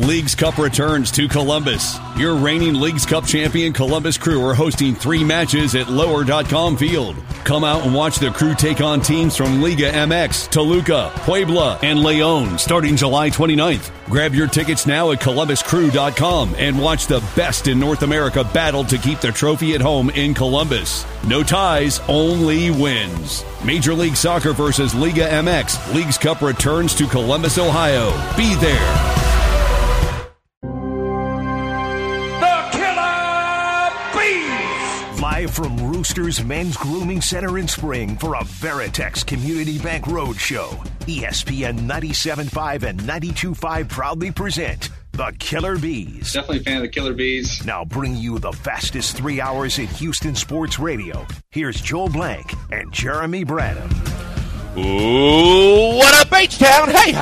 Leagues Cup returns to Columbus. Your reigning Leagues Cup champion Columbus Crew are hosting 3 matches at Lower.com Field. Come out and watch the Crew take on teams from Liga MX, Toluca, Puebla, and Leon starting July 29th. Grab your tickets now at ColumbusCrew.com and watch the best in North America battle to keep the trophy at home in Columbus. No ties, only wins. Major League Soccer versus Liga MX. Leagues Cup returns to Columbus, Ohio. Be there. Live from Roosters Men's Grooming Center in Spring for a Veritex Community Bank Roadshow. ESPN 97.5 and 92.5 proudly present the Killer Bees. Definitely a fan of the Killer Bees. Now bring you the fastest 3 hours in Houston sports radio. Here's Joel Blank and Jeremy Branham. Ooh, what up, H-Town? Hey,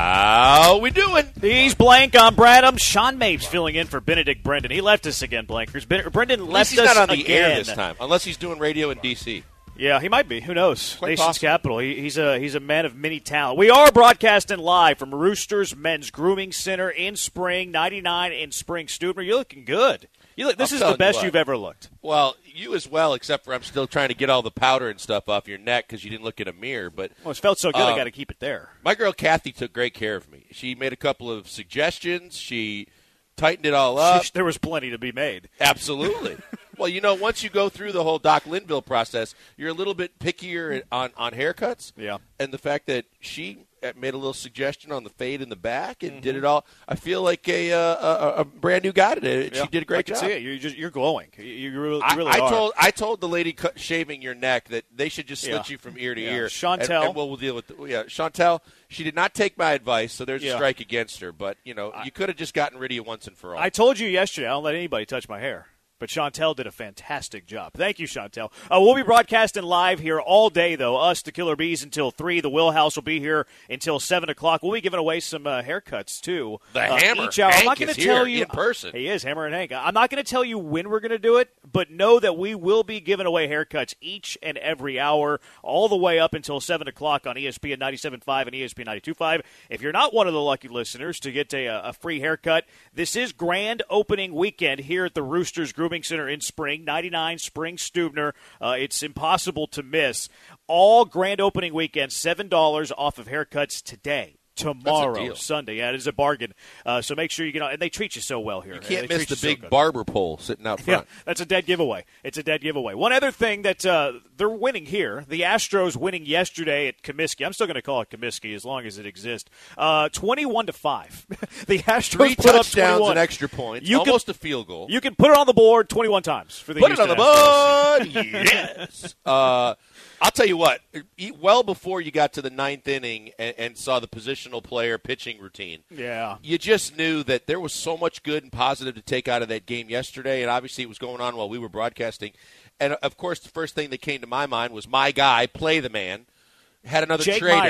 how we doing? He's Blank, I'm Branham. Sean Mapes filling in for Benedict Brendan. He left us again, Blankers. Brendan left us again. He's not on the air this time, unless he's doing radio in D.C. Yeah, he might be. Who knows? Quite Nation's possible. capital. He's a man of many talent. We are broadcasting live from Roosters Men's Grooming Center in Spring, 99 in Spring. Stuebner, you're looking good. This is the best you've ever looked. Well, you as well, except for I'm still trying to get all the powder and stuff off your neck because you didn't look in a mirror. But it felt so good, I got to keep it there. My girl Kathy took great care of me. She made a couple of suggestions. She tightened it all up. There was plenty to be made. Absolutely. Well, once you go through the whole Doc Linville process, you're a little bit pickier on haircuts. Yeah. And the fact that she made a little suggestion on the fade in the back and did it all, I feel like a brand new guy today. Yeah, she did a great job. I can see it. You're glowing. You really are. I told the lady shaving your neck that they should just slit you from ear to ear. Chantel. And we'll deal with Chantel. She did not take my advice, so there's a strike against her. But, you could have just gotten rid of you once and for all. I told you yesterday I don't let anybody touch my hair. But Chantel did a fantastic job. Thank you, Chantel. We'll be broadcasting live here all day, though. Us, the Killer Bees, until 3. The Wheelhouse will be here until 7 o'clock. We'll be giving away some haircuts, too. The Hammer. Each hour. Hank I'm not going is to tell here you in person. He is, Hammer and Hank. I'm not going to tell you when we're going to do it, but know that we will be giving away haircuts each and every hour, all the way up until 7 o'clock on ESPN 97.5 and ESPN 92.5. If you're not one of the lucky listeners to get a free haircut, this is grand opening weekend here at the Roosters Grooming Center in Spring. 99 Spring Stuebner. It's impossible to miss. All grand opening weekend, $7 off of haircuts today. Tomorrow, Sunday. Yeah, it is a bargain. So make sure you get on. And they treat you so well here. You can't miss the big barber pole sitting out front. Yeah, that's a dead giveaway. It's a dead giveaway. One other thing that they're winning here, the Astros winning yesterday at Comiskey. I'm still going to call it Comiskey as long as it exists. 21-5. The Astros 3 put up touchdowns 21. and extra points. Almost a field goal. You can put it on the board 21 times for the Put it on the Astros. board. Yes. I'll tell you what, well before you got to the 9th inning and saw the positional player pitching routine, you just knew that there was so much good and positive to take out of that game yesterday, and obviously it was going on while we were broadcasting. And, of course, the first thing that came to my mind was my guy, Play the Man, had another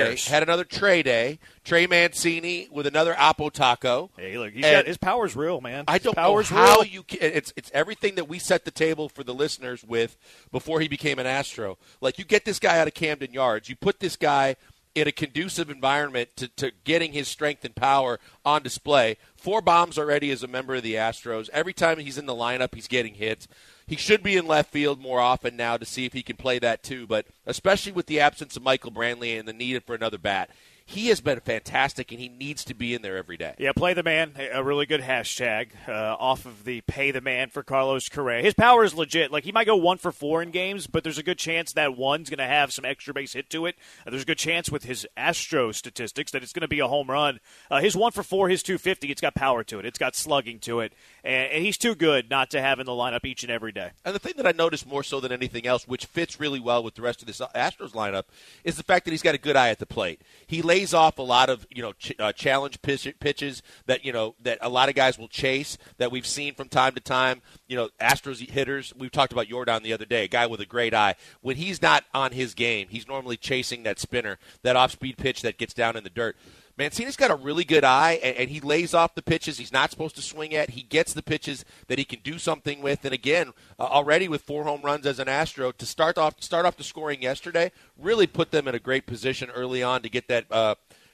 trade day. Trey Mancini with another Oppo Taco. Hey, look, his power's real, man. I don't know how you can. It's everything that we set the table for the listeners with before he became an Astro. Like, you get this guy out of Camden Yards. You put this guy in a conducive environment to getting his strength and power on display. 4 bombs already as a member of the Astros. Every time he's in the lineup, he's getting hits. He should be in left field more often now to see if he can play that too, but especially with the absence of Michael Brantley and the need for another bat. He has been fantastic, and he needs to be in there every day. Yeah, Play the Man, a really good hashtag off of the Pay the Man for Carlos Correa. His power is legit. Like, he might go 1 for 4 in games, but there's a good chance that one's going to have some extra base hit to it. There's a good chance with his Astro statistics that it's going to be a home run. His 1 for 4, his 250, it's got power to it. It's got slugging to it. And he's too good not to have in the lineup each and every day. And the thing that I noticed more so than anything else, which fits really well with the rest of this Astros lineup, is the fact that he's got a good eye at the plate. He lays off a lot of challenge pitches that that a lot of guys will chase that we've seen from time to time. Astros hitters. We talked about Yordan the other day, a guy with a great eye. When he's not on his game, he's normally chasing that spinner, that off-speed pitch that gets down in the dirt. Mancini's got a really good eye, and he lays off the pitches he's not supposed to swing at. He gets the pitches that he can do something with. And again, already with 4 home runs as an Astro, to start off the scoring yesterday, really put them in a great position early on to get that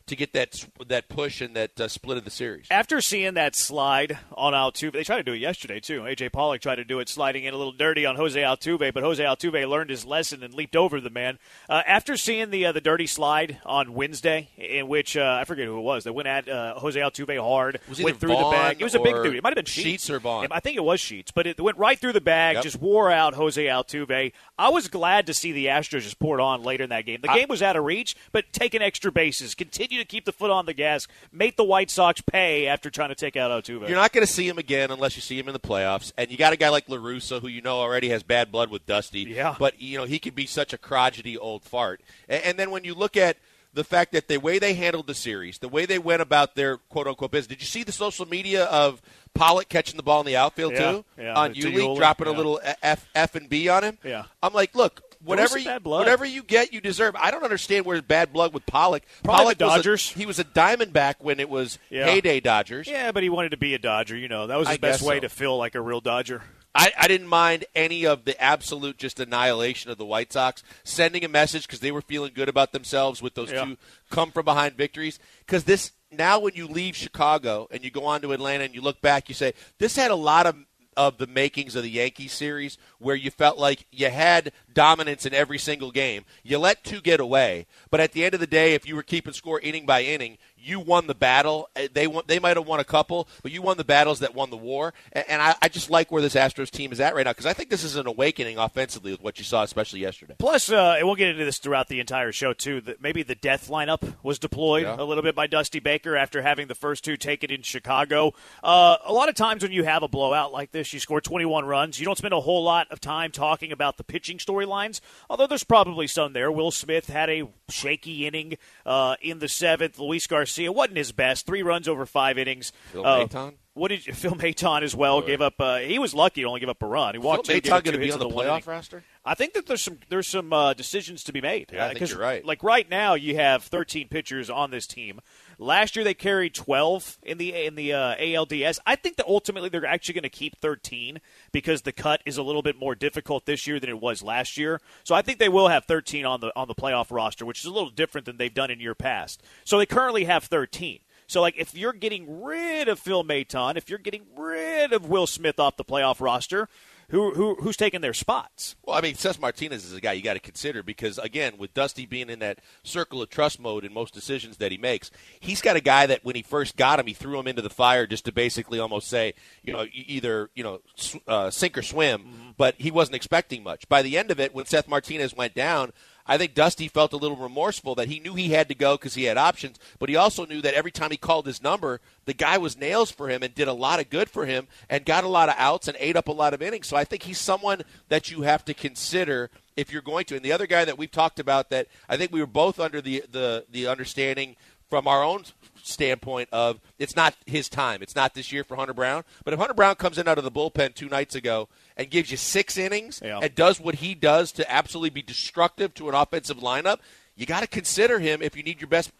to get that push and that split of the series. After seeing that slide on Altuve, they tried to do it yesterday too. A.J. Pollock tried to do it, sliding in a little dirty on Jose Altuve, but Jose Altuve learned his lesson and leaped over the man. After seeing the dirty slide on Wednesday, in which I forget who it was, that went at Jose Altuve hard, went through the bag. It was a big dude. It might have been Sheets or Vaughn. I think it was Sheets, but it went right through the bag, just wore out Jose Altuve. I was glad to see the Astros just pour it on later in that game. The game was out of reach, but taking extra bases, continue to keep the foot on the gas, make the White Sox pay after trying to take out Altuve. You're not going to see him again unless you see him in the playoffs, and you got a guy like La Russa who already has bad blood with Dusty. Yeah. But he could be such a crotchety old fart. And then when you look at the fact that the way they handled the series, the way they went about their quote-unquote business. Did you see the social media of Pollock catching the ball in the outfield too? Yeah, on Yuli, dropping a little F and B on him? Yeah. I'm like, look, whatever you get, you deserve. I don't understand where's bad blood with Pollock. Probably Pollock the Dodgers. He was a Diamondback when it was heyday Dodgers. Yeah, but he wanted to be a Dodger. That was his best way to feel like a real Dodger. I didn't mind any of the absolute just annihilation of the White Sox, sending a message because they were feeling good about themselves with those two come-from-behind victories. Because now when you leave Chicago and you go on to Atlanta and you look back, you say, this had a lot of the makings of the Yankees series where you felt like you had dominance in every single game. You let two get away, but at the end of the day, if you were keeping score inning by inning, you won the battle. They might have won a couple, but you won the battles that won the war. And I just like where this Astros team is at right now because I think this is an awakening offensively with what you saw, especially yesterday. Plus, and we'll get into this throughout the entire show, too, that maybe the death lineup was deployed a little bit by Dusty Baker after having the first two taken in Chicago. A lot of times when you have a blowout like this, you score 21 runs. You don't spend a whole lot of time talking about the pitching storylines, although there's probably some there. Will Smith had a shaky inning in the seventh. Luis Garcia wasn't his best. 3 runs over 5 innings. Phil Maton? Phil Maton as well gave up. He was lucky to only give up a run. He walked. Phil Maton going to be on the playoff roster? I think that there's some decisions to be made. Yeah, I think you're right. Like right now, you have 13 pitchers on this team. Last year they carried 12 in the ALDS. I think that ultimately they're actually going to keep 13 because the cut is a little bit more difficult this year than it was last year. So I think they will have 13 on the playoff roster, which is a little different than they've done in year past. So they currently have 13. So, if you're getting rid of Phil Maton, if you're getting rid of Will Smith off the playoff roster, who's taking their spots? Well, Cesc Martinez is a guy you got to consider because, again, with Dusty being in that circle of trust mode in most decisions that he makes, he's got a guy that when he first got him, he threw him into the fire just to basically almost say, either sink or swim, but he wasn't expecting much. By the end of it, when Seth Martinez went down, I think Dusty felt a little remorseful that he knew he had to go because he had options, but he also knew that every time he called his number, the guy was nails for him and did a lot of good for him and got a lot of outs and ate up a lot of innings. So I think he's someone that you have to consider if you're going to. And the other guy that we've talked about that I think we were both under the understanding from our own standpoint of it's not his time. It's not this year for Hunter Brown. But if Hunter Brown comes in out of the bullpen 2 nights ago and gives you 6 innings and does what he does to absolutely be destructive to an offensive lineup, you got to consider him if you need your best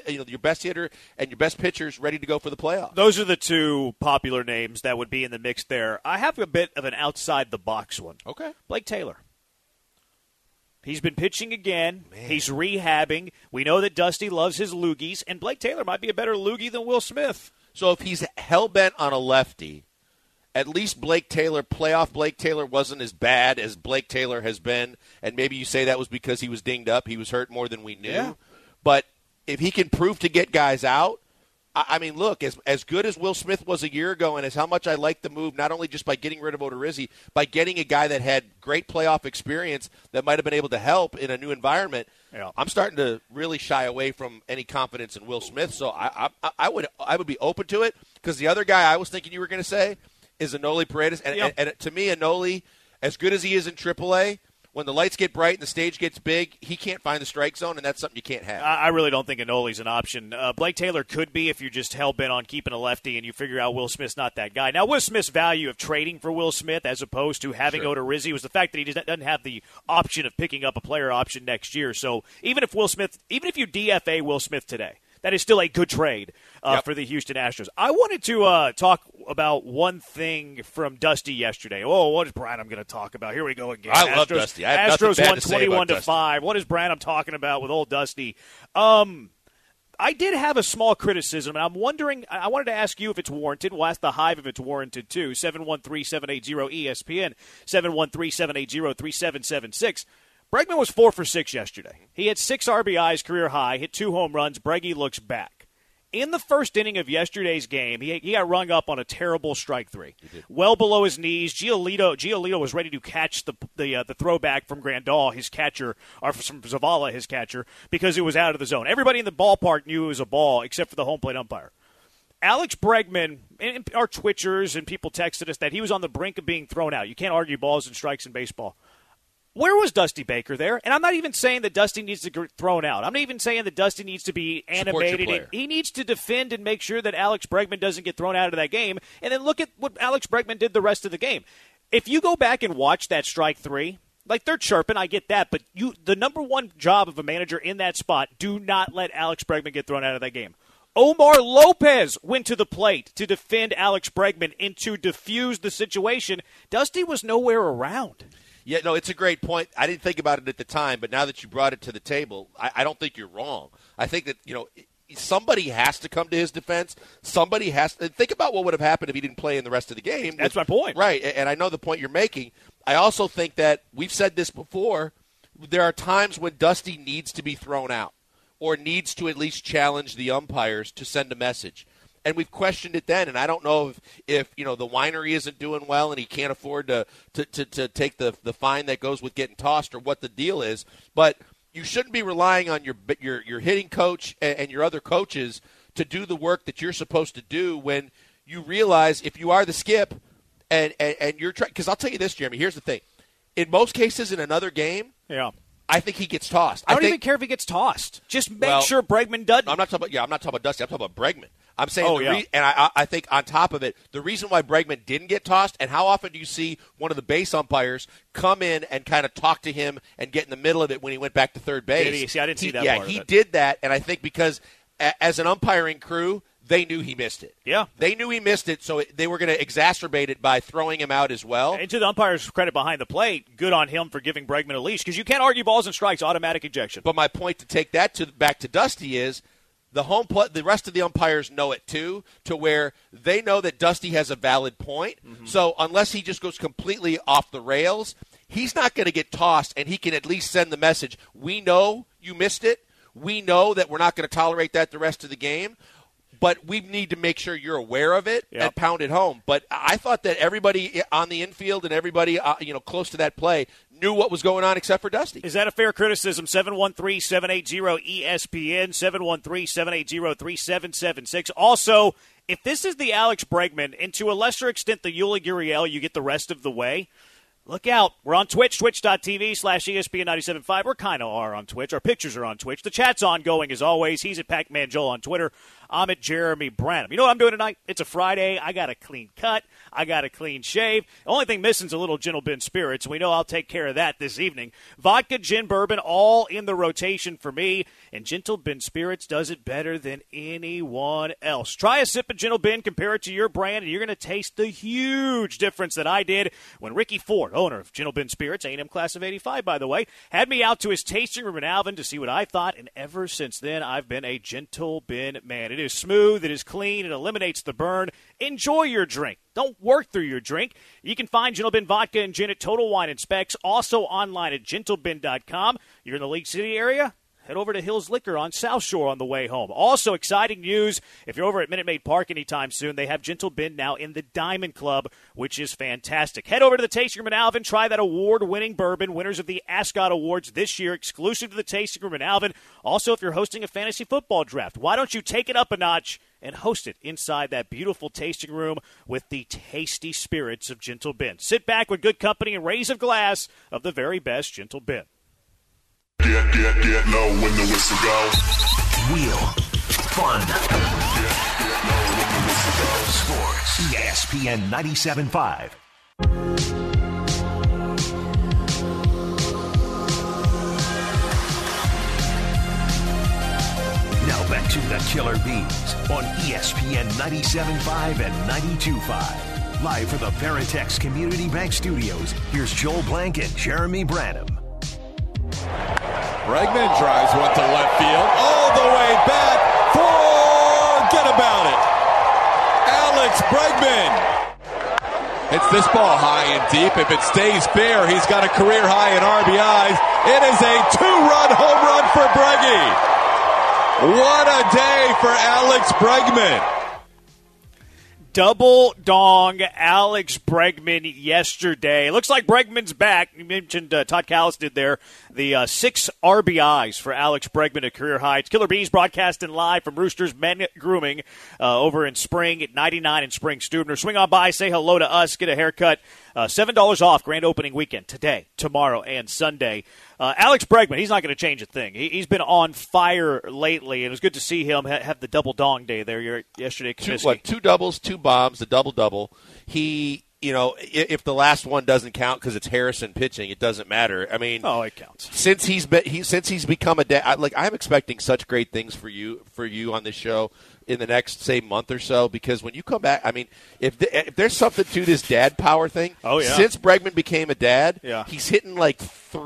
hitter and your best pitchers ready to go for the playoffs. Those are the 2 popular names that would be in the mix there. I have a bit of an outside-the-box one. Okay. Blake Taylor. He's been pitching again. Man. He's rehabbing. We know that Dusty loves his loogies, and Blake Taylor might be a better loogie than Will Smith. So if he's hell-bent on a lefty, at least playoff Blake Taylor wasn't as bad as Blake Taylor has been, and maybe you say that was because he was dinged up. He was hurt more than we knew. Yeah. But if he can prove to get guys out, look, as good as Will Smith was a year ago and as how much I like the move, not only just by getting rid of Odorizzi, by getting a guy that had great playoff experience that might have been able to help in a new environment, I'm starting to really shy away from any confidence in Will Smith. So I would be open to it because the other guy I was thinking you were going to say is Enoli Paredes. And to me, Enoli, as good as he is in AAA, when the lights get bright and the stage gets big, he can't find the strike zone, and that's something you can't have. I really don't think Enoli's an option. Blake Taylor could be if you're just hell-bent on keeping a lefty and you figure out Will Smith's not that guy. Now, Will Smith's value of trading for Will Smith as opposed to having Odorizzi was the fact that he doesn't have the option of picking up a player option next year. So even if you DFA Will Smith today, that is still a good trade for the Houston Astros. I wanted to talk about one thing from Dusty yesterday. Oh, what is Branham going to talk about? Here we go again. I love Dusty. I have Astros nothing bad won to say about 21-5. What is Branham talking about with old Dusty? I did have a small criticism, and I'm wondering, I wanted to ask you if it's warranted. We'll ask the Hive if it's warranted, too. 713-780-ESPN, 713-780-3776. Bregman was 4 for 6 yesterday. He had 6 RBIs, career high, hit 2 home runs. Breggy looks back. In the first inning of yesterday's game, he got rung up on a terrible strike 3. Well below his knees. Giolito was ready to catch the throwback from Grandal, his catcher, or from Zavala, his catcher, because it was out of the zone. Everybody in the ballpark knew it was a ball except for the home plate umpire. Alex Bregman, and our Twitchers and people texted us that he was on the brink of being thrown out. You can't argue balls and strikes in baseball. Where was Dusty Baker there? And I'm not even saying that Dusty needs to get thrown out. I'm not even saying that Dusty needs to be animated. He needs to defend and make sure that Alex Bregman doesn't get thrown out of that game. And then look at what Alex Bregman did the rest of the game. If you go back and watch that strike 3, like they're chirping, I get that, but the number one job of a manager in that spot, do not let Alex Bregman get thrown out of that game. Omar Lopez went to the plate to defend Alex Bregman and to defuse the situation. Dusty was nowhere around. Yeah, no, it's a great point. I didn't think about it at the time, but now that you brought it to the table, I don't think you're wrong. I think that, somebody has to come to his defense. Somebody has to think about what would have happened if he didn't play in the rest of the game. That's my point. Right, and I know the point you're making. I also think that we've said this before. There are times when Dusty needs to be thrown out or needs to at least challenge the umpires to send a message. And we've questioned it then, and I don't know if the winery isn't doing well and he can't afford to take the fine that goes with getting tossed or what the deal is. But you shouldn't be relying on your hitting coach and your other coaches to do the work that you're supposed to do when you realize if you are the skip and you're trying. Because I'll tell you this, Jeremy. Here's the thing: in most cases, in another game, I think he gets tossed. I don't even care if he gets tossed. Just make sure Bregman doesn't. I'm not talking about Dusty. I'm talking about Bregman. I'm saying, and I think on top of it, the reason why Bregman didn't get tossed, and how often do you see one of the base umpires come in and kind of talk to him and get in the middle of it when he went back to third base? I didn't see that part of it. Yeah, he did that, and I think because as an umpiring crew, they knew he missed it. Yeah. They knew he missed it, so they were going to exacerbate it by throwing him out as well. And to the umpire's credit behind the plate, good on him for giving Bregman a leash, because you can't argue balls and strikes, automatic ejection. But my point to take that back to Dusty is, the rest of the umpires know it too, to where they know that Dusty has a valid point. Mm-hmm. So unless he just goes completely off the rails, he's not going to get tossed, and he can at least send the message, we know you missed it. We know that we're not going to tolerate that the rest of the game, but we need to make sure you're aware of it and pound it home. But I thought that everybody on the infield and everybody close to that play knew what was going on except for Dusty. Is that a fair criticism? 713-780-ESPN, 713-780-3776. Also, if this is the Alex Bregman, and to a lesser extent the Yuli Gurriel, you get the rest of the way, look out. We're on Twitch, twitch.tv/ESPN975. We kind of are on Twitch. Our pictures are on Twitch. The chat's ongoing as always. He's at Pac-Man Joel on Twitter. I'm at Jeremy Branham. You know what I'm doing tonight? It's a Friday. I got a clean cut. I got a clean shave. The only thing missing is a little Gentle Ben Spirits. We know I'll take care of that this evening. Vodka, gin, bourbon, all in the rotation for me. And Gentle Ben Spirits does it better than anyone else. Try a sip of Gentle Ben, compare it to your brand, and you're going to taste the huge difference that I did when Ricky Ford, owner of Gentle Ben Spirits, A&M class of 85, by the way, had me out to his tasting room in Alvin to see what I thought. And ever since then, I've been a Gentle Ben man. It is smooth. It is clean. It eliminates the burn. Enjoy your drink. Don't work through your drink. You can find Gentle Ben Vodka and Gin at Total Wine and Specs, also online at gentleben.com. You're in the League City area? Head over to Hills Liquor on South Shore on the way home. Also, exciting news. If you're over at Minute Maid Park anytime soon, they have Gentle Ben now in the Diamond Club, which is fantastic. Head over to the Tasting Room in Alvin. Try that award-winning bourbon, winners of the Ascot Awards this year, exclusive to the Tasting Room in Alvin. Also, if you're hosting a fantasy football draft, why don't you take it up a notch and host it inside that beautiful tasting room with the tasty spirits of Gentle Ben. Sit back with good company and raise a glass of the very best Gentle Ben. Get low when the whistle goes. Real fun. Get low when the whistle goes. Sports. ESPN 97.5. Now back to the Killer Bees on ESPN 97.5 and 92.5. Live from the Veritex Community Bank Studios, here's Joel Blank and Jeremy Branham. Bregman drives one to left field, all the way back, about it. Alex Bregman. Hits this ball high and deep. If it stays fair, he's got a career high in RBIs. It is a 2-run home run for Breggy. What a day for Alex Bregman. Double dong Alex Bregman yesterday. Looks like Bregman's back. You mentioned Todd Callis did there. The 6 RBIs for Alex Bregman at career high. It's Killer Bees broadcasting live from Roosters Men Grooming over in Spring at 99 in Spring Stubner. Swing on by, say hello to us, get a haircut. $7 off grand opening weekend today, tomorrow, and Sunday. Alex Bregman, he's not going to change a thing. He's been on fire lately, and it was good to see him have the double dong day there yesterday. Two doubles, 2 bombs, the double-double. He, if the last one doesn't count because it's Harrison pitching, it doesn't matter. I mean, it counts. Since he's become a dad, I'm expecting such great things for you on this show in the next, say, month or so, because when you come back, I mean, if there's something to this dad power thing, since Bregman became a dad, he's hitting like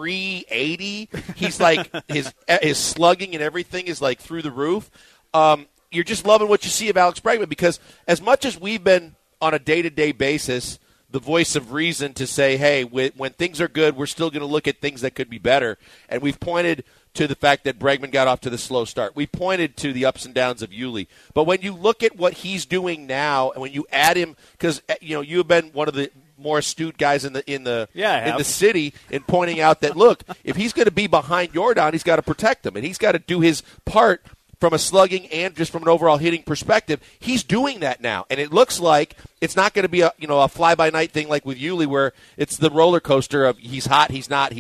380. He's like his slugging and everything is like through the roof. You're just loving what you see of Alex Bregman, because as much as we've been on a day-to-day basis the voice of reason to say, hey, when things are good, we're still going to look at things that could be better, and we've pointed to the fact that Bregman got off to the slow start. We pointed to the ups and downs of Yuli. But when you look at what he's doing now, and when you add him, because you have been one of the more astute guys in the city in pointing out that, look, if he's going to be behind Jordan, he's got to protect him, and he's got to do his part from a slugging and just from an overall hitting perspective. He's doing that now, and it looks like it's not going to be a fly-by-night thing like with Yuli, where it's the roller coaster of he's hot, he's not,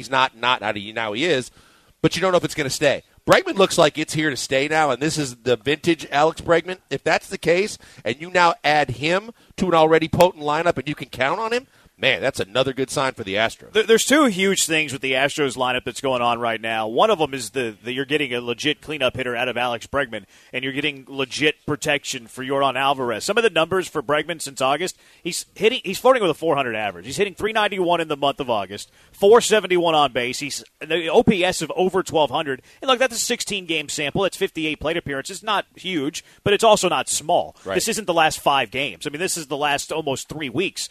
now he is. But you don't know if it's going to stay. Bregman looks like it's here to stay now, and this is the vintage Alex Bregman. If that's the case, and you now add him to an already potent lineup and you can count on him, man, that's another good sign for the Astros. There's 2 huge things with the Astros lineup that's going on right now. One of them is that you're getting a legit cleanup hitter out of Alex Bregman, and you're getting legit protection for Yordan Alvarez. Some of the numbers for Bregman since August, he's flirting with a 400 average. He's hitting 391 in the month of August, 471 on base. He's the OPS of over 1,200. And look, that's a 16-game sample. It's 58 plate appearances. Not huge, but it's also not small. Right. This isn't the last 5 games. I mean, this is the last almost 3 weeks.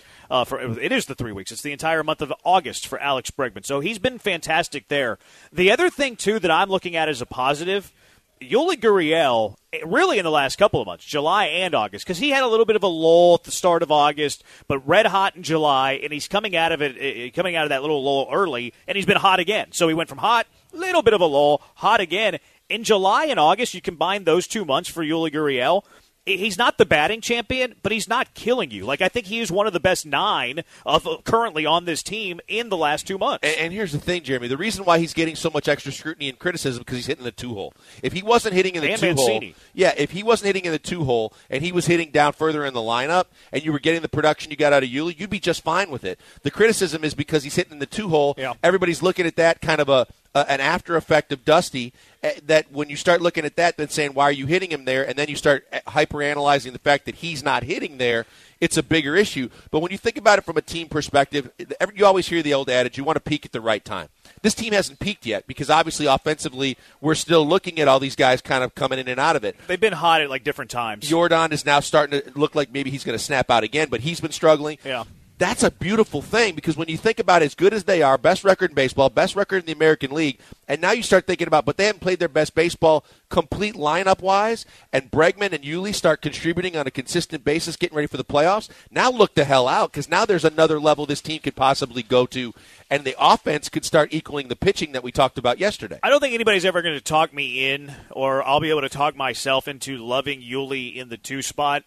It is the 3 weeks. It's the entire month of August for Alex Bregman. So he's been fantastic there. The other thing, too, that I'm looking at as a positive, Yuli Gurriel, really in the last couple of months, July and August, because he had a little bit of a lull at the start of August, but red hot in July, and he's coming out of that little lull early, and he's been hot again. So he went from hot, little bit of a lull, hot again. In July and August, you combine those 2 months for Yuli Gurriel, he's not the batting champion, but he's not killing you. Like, I think he is one of the best 9 of currently on this team in the last 2 months. And here's the thing, Jeremy. The reason why he's getting so much extra scrutiny and criticism because he's hitting the 2-hole. If he wasn't hitting in the 2-hole, if he wasn't hitting in the 2-hole and he was hitting down further in the lineup and you were getting the production you got out of Yuli, you'd be just fine with it. The criticism is because he's hitting in the 2-hole. Yeah. Everybody's looking at that kind of an after effect of Dusty, that when you start looking at that, then saying, why are you hitting him there? And then you start hyper-analyzing the fact that he's not hitting there, it's a bigger issue. But when you think about it from a team perspective, you always hear the old adage, you want to peak at the right time. This team hasn't peaked yet because obviously offensively we're still looking at all these guys kind of coming in and out of it. They've been hot at like different times. Jordan is now starting to look like maybe he's going to snap out again, but he's been struggling. Yeah. That's a beautiful thing because when you think about as good as they are, best record in baseball, best record in the American League, and now you start thinking about, but they haven't played their best baseball complete lineup-wise, and Bregman and Yuli start contributing on a consistent basis, getting ready for the playoffs, now look the hell out because now there's another level this team could possibly go to, and the offense could start equaling the pitching that we talked about yesterday. I don't think anybody's ever going to talk me in, or I'll be able to talk myself into loving Yuli in the 2 spot.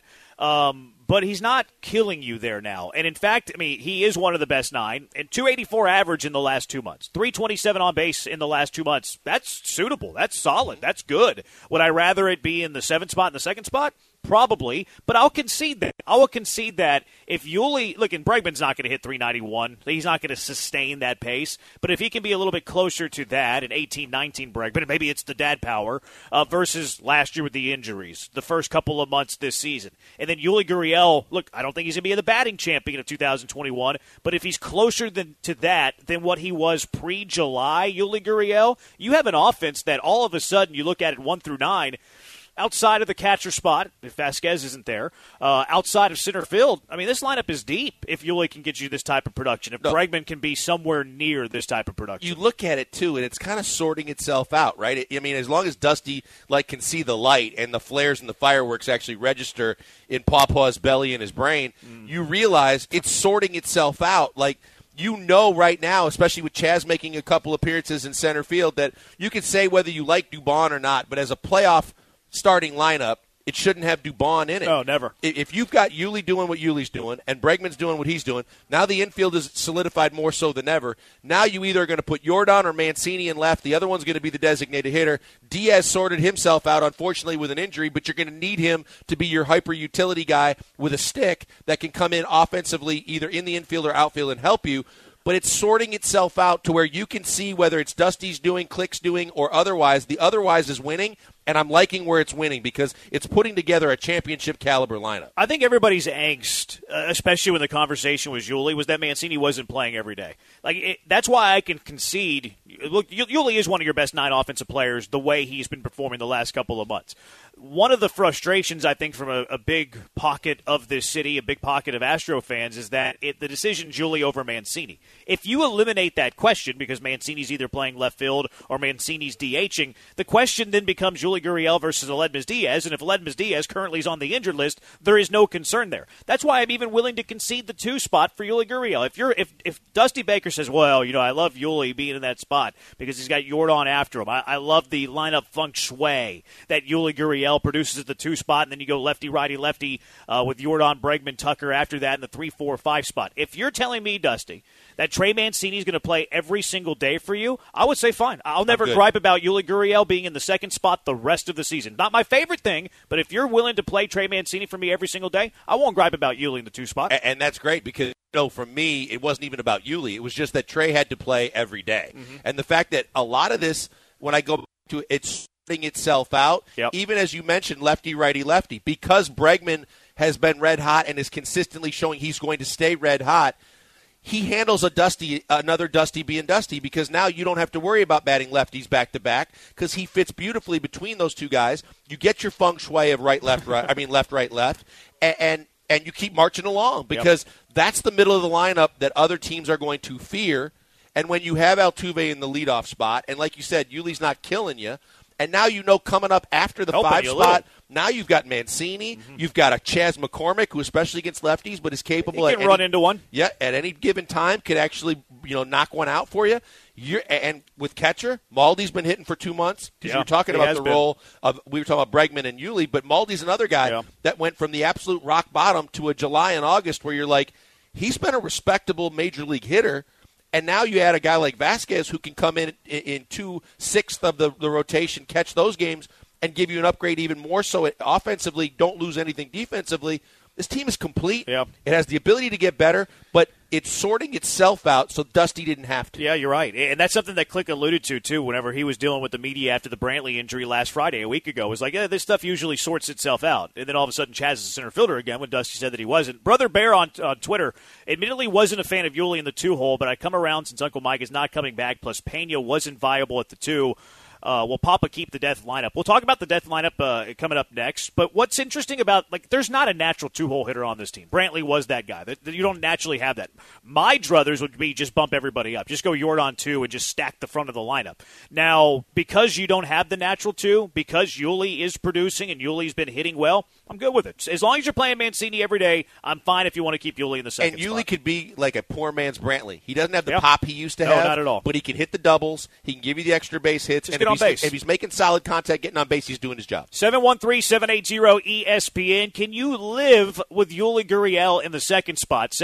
But he's not killing you there now. And, in fact, I mean, he is one of the best 9. And 284 average in the last 2 months. 327 on base in the last 2 months. That's suitable. That's solid. That's good. Would I rather it be in the 7th spot and the 2nd spot? Probably, but I'll concede that. I will concede that if Yuli, look, and Bregman's not going to hit 391. He's not going to sustain that pace. But if he can be a little bit closer to that, an 18-19 Bregman, maybe it's the dad power, versus last year with the injuries, the first couple of months this season. And then Yuli Gurriel, look, I don't think he's going to be the batting champion of 2021, but if he's closer to that than what he was pre-July, Yuli Gurriel, you have an offense that all of a sudden you look at it 1 through 9, outside of the catcher spot, if Vasquez isn't there, outside of center field, I mean, this lineup is deep if Yuli can get you this type of production, if Bregman can be somewhere near this type of production. You look at it, too, and it's kind of sorting itself out, right? I mean, as long as Dusty can see the light and the flares and the fireworks actually register in Pawpaw's belly and his brain, you realize it's sorting itself out. Like, you know right now, especially with Chas making a couple appearances in center field, that you can say whether you like Dubon or not, but as a playoff starting lineup, it shouldn't have Dubon in it. No, never. If you've got Yuli doing what Yuli's doing and Bregman's doing what he's doing, now the infield is solidified more so than ever. Now you either are going to put Yordan or Mancini in left. The other one's going to be the designated hitter. Diaz sorted himself out, unfortunately, with an injury, but you're going to need him to be your hyper-utility guy with a stick that can come in offensively either in the infield or outfield and help you. But it's sorting itself out to where you can see whether it's Dusty's doing, Click's doing, or otherwise. The otherwise is winning, and I'm liking where it's winning because it's putting together a championship-caliber lineup. I think everybody's angst, especially when the conversation was Yuli, was that Mancini wasn't playing every day. That's why I can concede. Look, Yuli is one of your best 9 offensive players the way he's been performing the last couple of months. One of the frustrations, I think, from a big pocket of this city, a big pocket of Astro fans, is that the decision's Yuli over Mancini. If you eliminate that question, because Mancini's either playing left field or Mancini's DHing, the question then becomes Yuli Gurriel versus Aledmys Diaz, and if Aledmys Diaz currently is on the injured list, there is no concern there. That's why I'm even willing to concede the 2 spot for Yuli Gurriel. If Dusty Baker says, well, I love Yuli being in that spot because he's got Yordan after him. I love the lineup feng shui that Yuli Gurriel produces at the 2 spot, and then you go lefty, righty, lefty with Yordan, Bregman, Tucker after that in the 3, 4, 5 spot. If you're telling me, Dusty, that Trey Mancini is going to play every single day for you, I would say fine. I'll never gripe about Yuli Gurriel being in the 2nd spot the rest of the season. Not my favorite thing, but if you're willing to play Trey Mancini for me every single day, I won't gripe about Yuli in the 2 spot. And that's great because, for me, it wasn't even about Yuli. It was just that Trey had to play every day. Mm-hmm. And the fact that a lot of this, when I go to it's sorting itself out, even as you mentioned, lefty, righty, lefty, because Bregman has been red hot and is consistently showing he's going to stay red hot, he handles another Dusty being Dusty because now you don't have to worry about batting lefties back-to-back because he fits beautifully between those 2 guys. You get your feng shui of right, left, left, and you keep marching along because that's the middle of the lineup that other teams are going to fear. And when you have Altuve in the leadoff spot, and like you said, Yuli's not killing you, and now coming up after the 5 spot, now you've got Mancini, you've got a Chas McCormick, who especially against lefties, but is capable. He can run into one. Yeah, at any given time, could actually knock one out for you. And with catcher, Maldi's been hitting for 2 months because you were talking about the role of we were talking about Bregman and Yuli, but Maldi's another guy that went from the absolute rock bottom to a July and August where you're like, he's been a respectable major league hitter. And now you add a guy like Vasquez who can come in 2/6 of the rotation, catch those games, and give you an upgrade even more so offensively. Don't lose anything defensively. This team is complete. Yeah. It has the ability to get better, but it's sorting itself out so Dusty didn't have to. Yeah, you're right. And that's something that Click alluded to, too, whenever he was dealing with the media after the Brantley injury last Friday, a week ago. It was like, this stuff usually sorts itself out. And then all of a sudden, Chas is a center fielder again when Dusty said that he wasn't. Brother Bear on Twitter admittedly wasn't a fan of Yuli in the 2-hole, but I come around since Uncle Mike is not coming back, plus Pena wasn't viable at the 2. Will Papa keep the death lineup? We'll talk about the death lineup coming up next. But what's interesting about, there's not a natural 2-hole hitter on this team. Brantley was that guy. You don't naturally have that. My druthers would be just bump everybody up. Just go Yordan 2 and just stack the front of the lineup. Now, because you don't have the natural 2, because Yuli is producing and Yuli's been hitting well, I'm good with it. As long as you're playing Mancini every day, I'm fine if you want to keep Yuli in the second spot. And Yuli could be like a poor man's Brantley. He doesn't have the pop he used to have. No, not at all. But he can hit the doubles. He can give you the extra base hits. Just get on base. If he's making solid contact, getting on base, he's doing his job. 713-780-ESPN. Can you live with Yuli Gurriel in the second spot?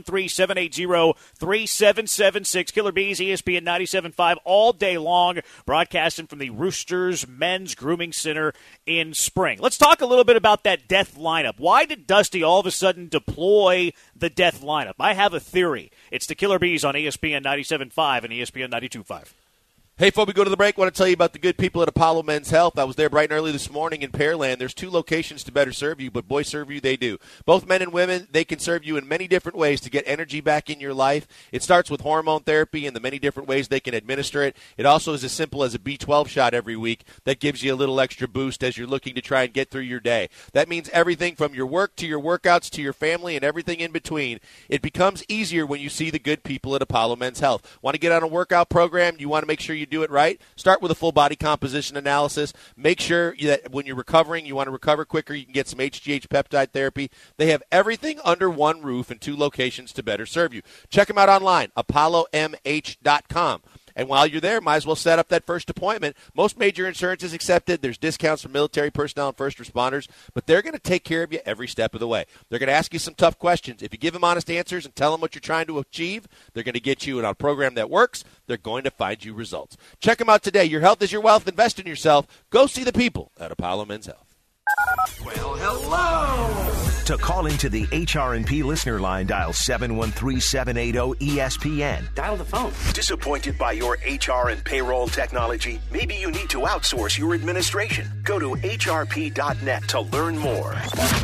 713-780-3776. Killer Bees, ESPN 97.5 all day long, broadcasting from the Roosters Men's Grooming Center in Spring. Let's talk a little bit about that death lineup. Why did Dusty all of a sudden deploy the death lineup? I have a theory. It's the Killer Bees on ESPN 97.5 and ESPN 92.5. Hey, before we go to the break, I want to tell you about the good people at Apollo Men's Health. I was there bright and early this morning in Pearland. There's 2 locations to better serve you, but boy, serve you they do. Both men and women, they can serve you in many different ways to get energy back in your life. It starts with hormone therapy and the many different ways they can administer it. It also is as simple as a B12 shot every week that gives you a little extra boost as you're looking to try and get through your day. That means everything from your work to your workouts to your family and everything in between. It becomes easier when you see the good people at Apollo Men's Health. Want to get on a workout program? You want to make sure you do it right? Start with a full body composition analysis. Make sure that when you're recovering, you want to recover quicker, you can get some HGH peptide therapy. They have everything under one roof in 2 locations to better serve you. Check them out online, apollomh.com. And while you're there, might as well set up that first appointment. Most major insurance is accepted. There's discounts for military personnel and first responders, but they're going to take care of you every step of the way. They're going to ask you some tough questions. If you give them honest answers and tell them what you're trying to achieve, they're going to get you in a program that works. They're going to find you results. Check them out today. Your health is your wealth. Invest in yourself. Go see the people at Apollo Men's Health. Well, hello. To call into the HR&P listener line, dial 713-780-ESPN. Dial the phone. Disappointed by your HR and payroll technology? Maybe you need to outsource your administration. Go to hrp.net to learn more.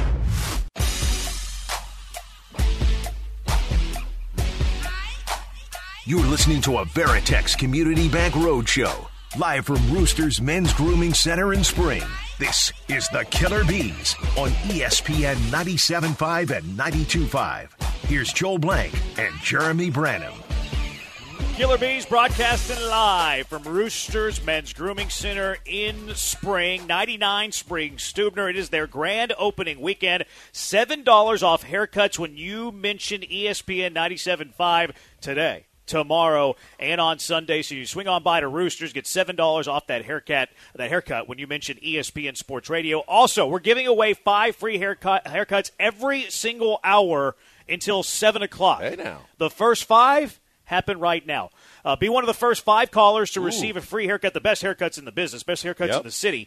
You're listening to a Veritex Community Bank Roadshow, live from Roosters Men's Grooming Center in Spring. This is the Killer Bees on ESPN 97.5 and 92.5. Here's Joel Blank and Jeremy Branham. Killer Bees broadcasting live from Roosters Men's Grooming Center in Spring, 99 Spring Stubner. It is their grand opening weekend. $7 off haircuts when you mention ESPN 97.5 today, tomorrow, and on Sunday. So you swing on by to Roosters, get $7 off that haircut when you mention ESPN Sports Radio. Also, we're giving away 5 free haircuts every single hour until 7 o'clock. Hey now. The first 5 happen right now. Be one of the first 5 callers to receive a free haircut, the best haircuts in the business, best haircuts in the city.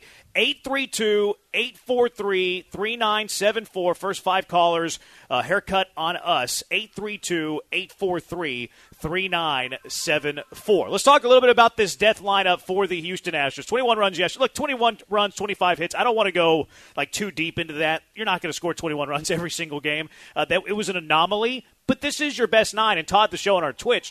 832-843-3974. First 5 callers, haircut on us. 832-843-3974. Let's talk a little bit about this death lineup for the Houston Astros. 21 runs yesterday. Look, 21 runs, 25 hits. I don't want to go too deep into that. You're not going to score 21 runs every single game. It was an anomaly. But this is your best 9. And Todd, the show on our Twitch,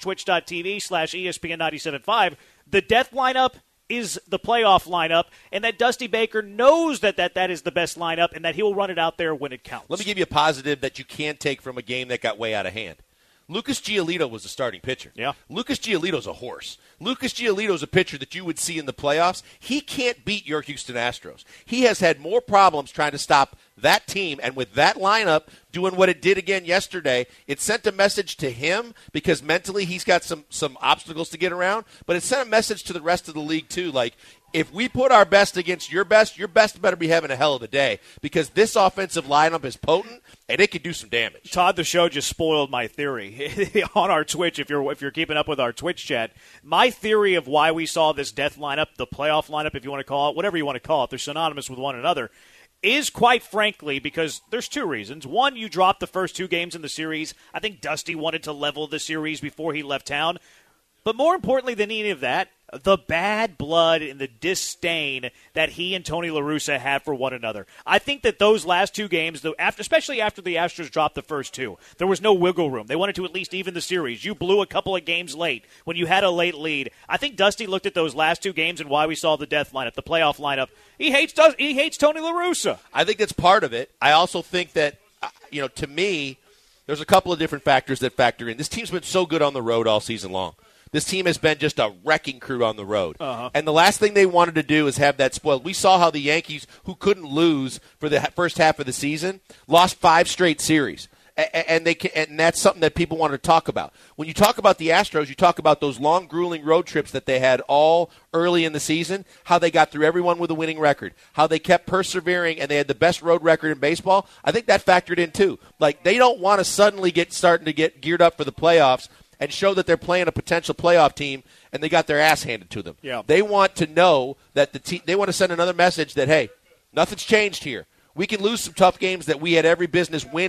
twitch.tv/ESPN975. The death lineup is the playoff lineup, and that Dusty Baker knows that is the best lineup and that he will run it out there when it counts. Let me give you a positive that you can take from a game that got way out of hand. Lucas Giolito was the starting pitcher. Yeah. Lucas Giolito's a horse. Lucas Giolito's a pitcher that you would see in the playoffs. He can't beat your Houston Astros. He has had more problems trying to stop that team, and with that lineup doing what it did again yesterday, it sent a message to him because mentally he's got some obstacles to get around, but it sent a message to the rest of the league too, like, if we put our best against your best better be having a hell of a day because this offensive lineup is potent and it could do some damage. Todd, the show just spoiled my theory on our Twitch. If you're keeping up with our Twitch chat, my theory of why we saw this death lineup, the playoff lineup, if you want to call it, whatever you want to call it, they're synonymous with one another, is quite frankly because there's 2 reasons. One, you dropped the first 2 games in the series. I think Dusty wanted to level the series before he left town. But more importantly than any of that, the bad blood and the disdain that he and Tony La Russa had for one another. I think that those last 2 games, especially after the Astros dropped the first 2, there was no wiggle room. They wanted to at least even the series. You blew a couple of games late when you had a late lead. I think Dusty looked at those last 2 games and why we saw the death lineup, the playoff lineup. He hates Tony La Russa. I think that's part of it. I also think that, to me, there's a couple of different factors that factor in. This team's been so good on the road all season long. This team has been just a wrecking crew on the road. And the last thing they wanted to do is have that spoiled. We saw how the Yankees, who couldn't lose for the first half of the season, lost 5 straight series. And that's something that people want to talk about. When you talk about the Astros, you talk about those long, grueling road trips that they had all early in the season, how they got through everyone with a winning record, how they kept persevering, and they had the best road record in baseball. I think that factored in, too. Like, they don't want to suddenly starting to get geared up for the playoffs and show that they're playing a potential playoff team, and they got their ass handed to them. Yeah. They want to know that they want to send another message that, hey, nothing's changed here. We can lose some tough games that we had every business winning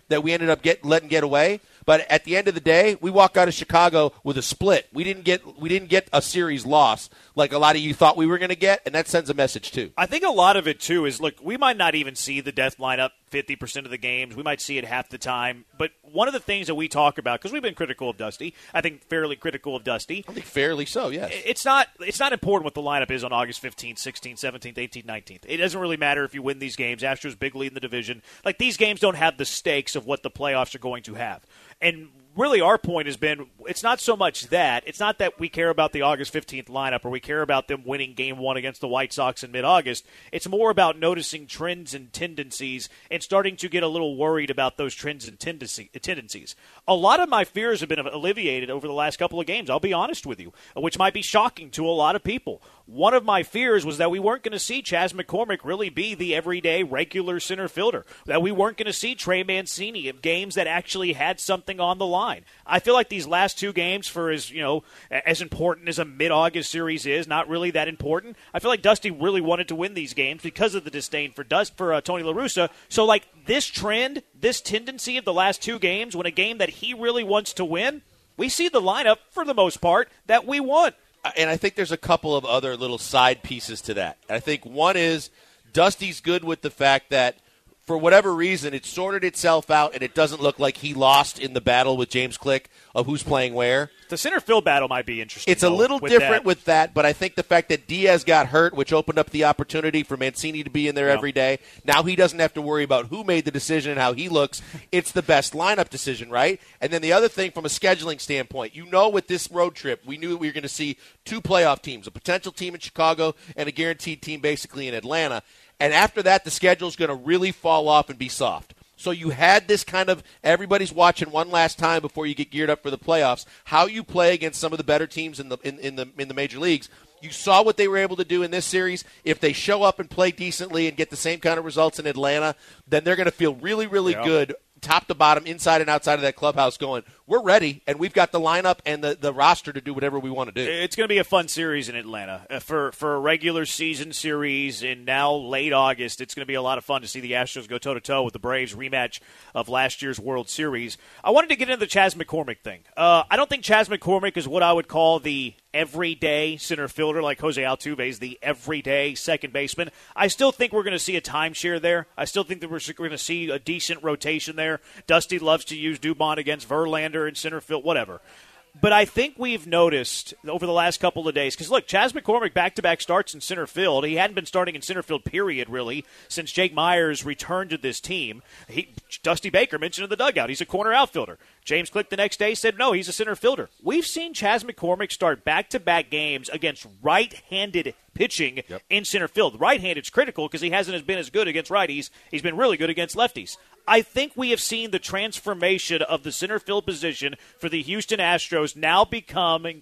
that we ended up letting get away. But at the end of the day, we walk out of Chicago with a split. We didn't get a series loss like a lot of you thought we were going to get, and that sends a message too. I think a lot of it too is, look, we might not even see the death lineup 50% of the games. We might see it half the time. But one of the things that we talk about, because we've been critical of Dusty, I think fairly critical of Dusty. I think fairly so, yes. It's not important what the lineup is on August 15th, 16th, 17th, 18th, 19th. It doesn't really matter if you win these games. Astros big lead in the division. Like, these games don't have the stakes of what the playoffs are going to have. And really our point has been, it's not so much that. It's not that we care about the August 15th lineup or we care about them winning Game 1 against the White Sox in mid-August. It's more about noticing trends and tendencies and starting to get a little worried about those trends and tendencies. A lot of my fears have been alleviated over the last couple of games, I'll be honest with you, which might be shocking to a lot of people. One of my fears was that we weren't going to see Chas McCormick really be the everyday regular center fielder, that we weren't going to see Trey Mancini in games that actually had something on the line. I feel like these last two games, for as important as a mid-August series is, not really that important. I feel like Dusty really wanted to win these games because of the disdain for Tony La Russa. So, like, this trend, this tendency of the last two games, when a game that he really wants to win, we see the lineup, for the most part, that we want. And I think there's a couple of other little side pieces to that. I think one is Dusty's good with the fact that for whatever reason, it sorted itself out, and it doesn't look like he lost in the battle with James Click of who's playing where. The center field battle might be interesting. It's a little different with that, but I think the fact that Diaz got hurt, which opened up the opportunity for Mancini to be in there every day, now he doesn't have to worry about who made the decision and how he looks. It's the best lineup decision, right? And then the other thing from a scheduling standpoint, with this road trip, we knew we were going to see two playoff teams, a potential team in Chicago and a guaranteed team basically in Atlanta. And after that, the schedule's going to really fall off and be soft. So you had this kind of everybody's watching one last time before you get geared up for the playoffs. How you play against some of the better teams in the major leagues. You saw what they were able to do in this series. If they show up and play decently and get the same kind of results in Atlanta, then they're going to feel really, really good, top to bottom, inside and outside of that clubhouse, going, we're ready, and we've got the lineup and the roster to do whatever we want to do. It's going to be a fun series in Atlanta. For a regular season series in now late August, it's going to be a lot of fun to see the Astros go toe-to-toe with the Braves, rematch of last year's World Series. I wanted to get into the Chas McCormick thing. I don't think Chas McCormick is what I would call the everyday center fielder like Jose Altuve is the everyday second baseman. I still think we're going to see a timeshare there. I still think that we're going to see a decent rotation there. Dusty loves to use Dubon against Verlander in center field, whatever. But I think we've noticed over the last couple of days, because, look, Chas McCormick back-to-back starts in center field. He hadn't been starting in center field, period, really, since Jake Myers returned to this team. Dusty Baker mentioned in the dugout he's a corner outfielder. James Click the next day said, no, he's a center fielder. We've seen Chas McCormick start back-to-back games against right-handed pitching in center field. Right-handed's critical because he hasn't been as good against righties. He's been really good against lefties. I think we have seen the transformation of the center field position for the Houston Astros now becoming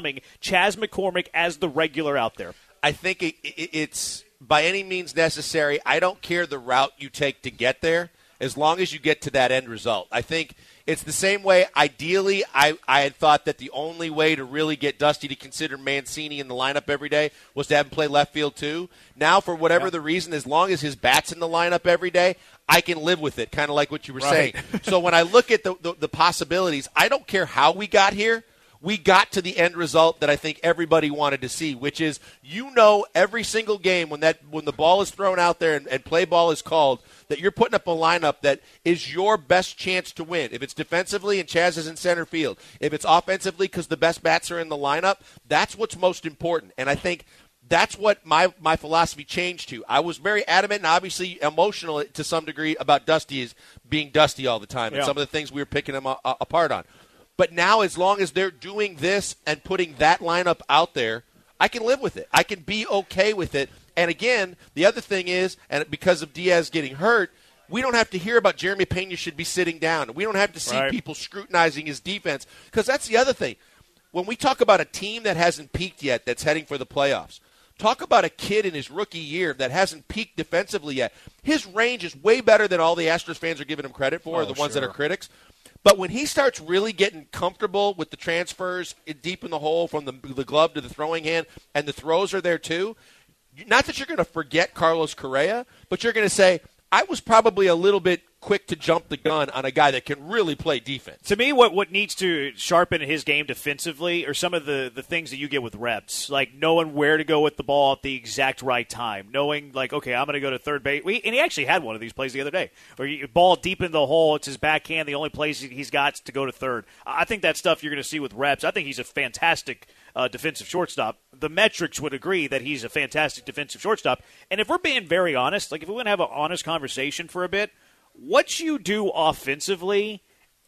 Chas McCormick as the regular out there. I think it's by any means necessary. I don't care the route you take to get there as long as you get to that end result. I think it's the same way. Ideally, I had thought that the only way to really get Dusty to consider Mancini in the lineup every day was to have him play left field too. Now, for whatever the reason, as long as his bat's in the lineup every day, I can live with it, kind of like what you were saying. So when I look at the possibilities, I don't care how we got here. We got to the end result that I think everybody wanted to see, which is, every single game when the ball is thrown out there and play ball is called, that you're putting up a lineup that is your best chance to win. If it's defensively and Chas is in center field, if it's offensively because the best bats are in the lineup, that's what's most important. And I think that's what my philosophy changed to. I was very adamant and obviously emotional to some degree about Dusty as being Dusty all the time and some of the things we were picking him apart on. But now, as long as they're doing this and putting that lineup out there, I can live with it. I can be okay with it. And again, the other thing is, and because of Diaz getting hurt, we don't have to hear about Jeremy Pena should be sitting down. We don't have to see people scrutinizing his defense, because that's the other thing. When we talk about a team that hasn't peaked yet that's heading for the playoffs, talk about a kid in his rookie year that hasn't peaked defensively yet. His range is way better than all the Astros fans are giving him credit for, the ones that are critics. But when he starts really getting comfortable with the transfers deep in the hole from the glove to the throwing hand, and the throws are there too, not that you're going to forget Carlos Correa, but you're going to say, I was probably a little bit quick to jump the gun on a guy that can really play defense. To me, what needs to sharpen his game defensively are some of the things that you get with reps, like knowing where to go with the ball at the exact right time, knowing, like, okay, I'm going to go to third base. And he actually had one of these plays the other day, where you ball deep into the hole, it's his backhand, the only place he's got to go to third. I think that stuff you're going to see with reps. I think he's a fantastic defensive shortstop. The metrics would agree that he's a fantastic defensive shortstop. And if we're being very honest, like if we want to have an honest conversation for a bit, what you do offensively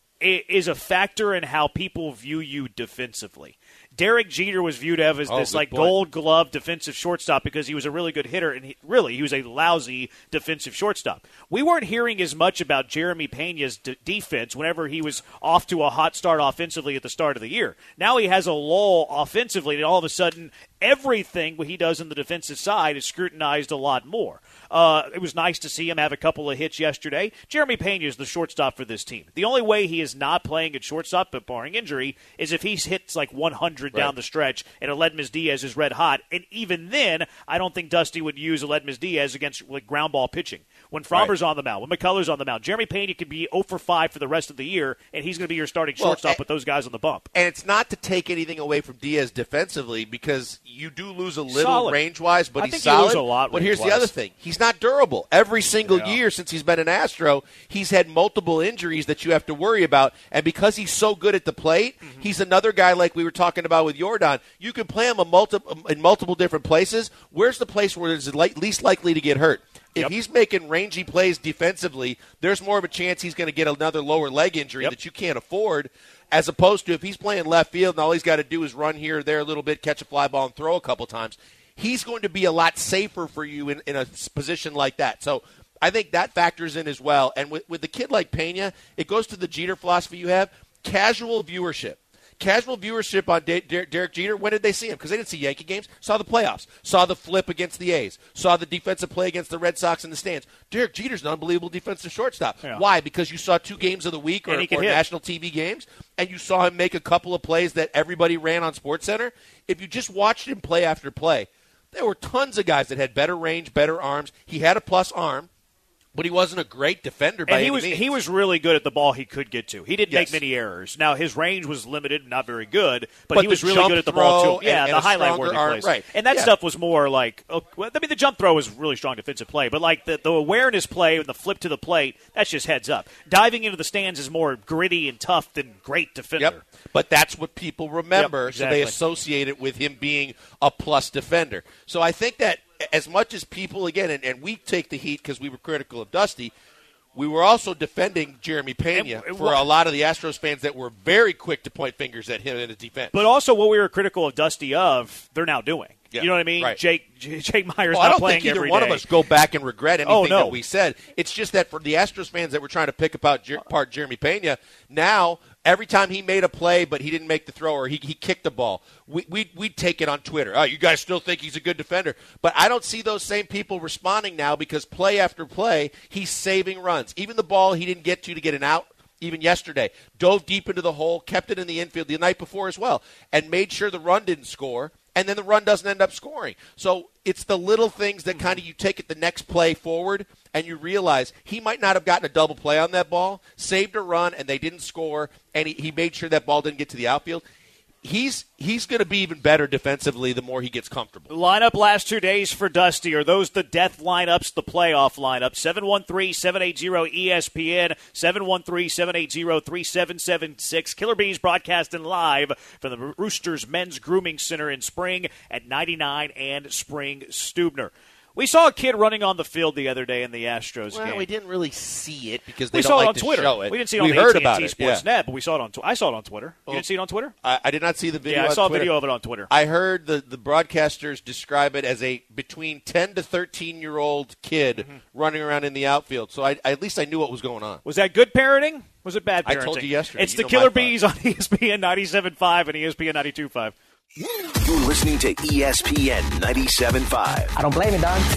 is a factor in how people view you defensively. Derek Jeter was viewed as this like gold glove defensive shortstop because he was a really good hitter, and he was a lousy defensive shortstop. We weren't hearing as much about Jeremy Pena's defense whenever he was off to a hot start offensively at the start of the year. Now he has a lull offensively, and all of a sudden everything he does on the defensive side is scrutinized a lot more. It was nice to see him have a couple of hits yesterday. Jeremy Pena is the shortstop for this team. The only way he is not playing at shortstop, but barring injury, is if he hits like 100 down the stretch and Aledmys Diaz is red hot. And even then, I don't think Dusty would use Aledmys Diaz against like ground ball pitching. When Frommer's on the mound, when McCullers on the mound, Jeremy Pena could be 0 for 5 for the rest of the year, and he's going to be your starting shortstop with those guys on the bump. And it's not to take anything away from Diaz defensively, because you do lose a little range-wise, but he's solid. Lose a lot but here's the other thing. He's not durable. Every single year since he's been an Astro, he's had multiple injuries that you have to worry about. And because he's so good at the plate, he's another guy like we were talking about with Jordan. You can play him in multiple different places. Where's the place where he's least likely to get hurt? If he's making rangy plays defensively, there's more of a chance he's going to get another lower leg injury that you can't afford, as opposed to if he's playing left field and all he's got to do is run here or there a little bit, catch a fly ball, and throw a couple times. He's going to be a lot safer for you in a position like that. So I think that factors in as well. And with a kid like Pena, it goes to the Jeter philosophy you have, casual viewership. Casual viewership on Derek Jeter, when did they see him? Because they didn't see Yankee games. Saw the playoffs. Saw the flip against the A's. Saw the defensive play against the Red Sox in the stands. Derek Jeter's an unbelievable defensive shortstop. Yeah. Why? Because you saw 2 games of the week or national TV games, and you saw him make a couple of plays that everybody ran on SportsCenter. If you just watched him play after play, there were tons of guys that had better range, better arms. He had a plus arm. But he wasn't a great defender by any means. He was really good at the ball he could get to. He didn't make many errors. Now, his range was limited, not very good, but he was really good at the ball, too. And the highlight-worthy plays. Right. And that stuff was more like, the jump throw was really strong defensive play, but like the awareness play and the flip to the plate, that's just heads up. Diving into the stands is more gritty and tough than great defender. Yep. But that's what people remember, so they associate it with him being a plus defender. So I think that as much as people, again, and we take the heat because we were critical of Dusty, we were also defending Jeremy Pena for a lot of the Astros fans that were very quick to point fingers at him in his defense. But also what we were critical of Dusty of, they're now doing. Yeah, you know what I mean? Right. Jake Meyer's not playing every day. I don't think either one of us go back and regret anything that we said. It's just that for the Astros fans that were trying to pick apart Jeremy Pena, now every time he made a play but he didn't make the throw or he kicked the ball, we'd take it on Twitter. Oh, you guys still think he's a good defender. But I don't see those same people responding now because play after play, he's saving runs. Even the ball he didn't get to get an out, even yesterday, dove deep into the hole, kept it in the infield the night before as well, and made sure the run didn't score. And then the run doesn't end up scoring. So it's the little things that kind of you take it the next play forward and you realize he might not have gotten a double play on that ball, saved a run, and they didn't score, and he made sure that ball didn't get to the outfield. He's going to be even better defensively the more he gets comfortable. Lineup last 2 days for Dusty. Are those the death lineups, the playoff lineup? 713-780-ESPN, 713-780-3776. Killer Bees broadcasting live from the Roosters Men's Grooming Center in Spring at 99 and Spring Stubner. We saw a kid running on the field the other day in the Astros game. Well, we didn't really see it because they don't like to show it. We didn't see it on the AT&T Sportsnet, but we saw it on Twitter. I saw it on Twitter. You didn't see it on Twitter? I did not see the video on Twitter. I saw a video of it on Twitter. I heard the broadcasters describe it as a between 10 to 13-year-old kid running around in the outfield. So at least I knew what was going on. Was that good parenting? Was it bad parenting? I told you yesterday. It's the Killer Bees on ESPN 97.5 and ESPN 92.5. You're listening to ESPN 97.5. I don't blame it, Don.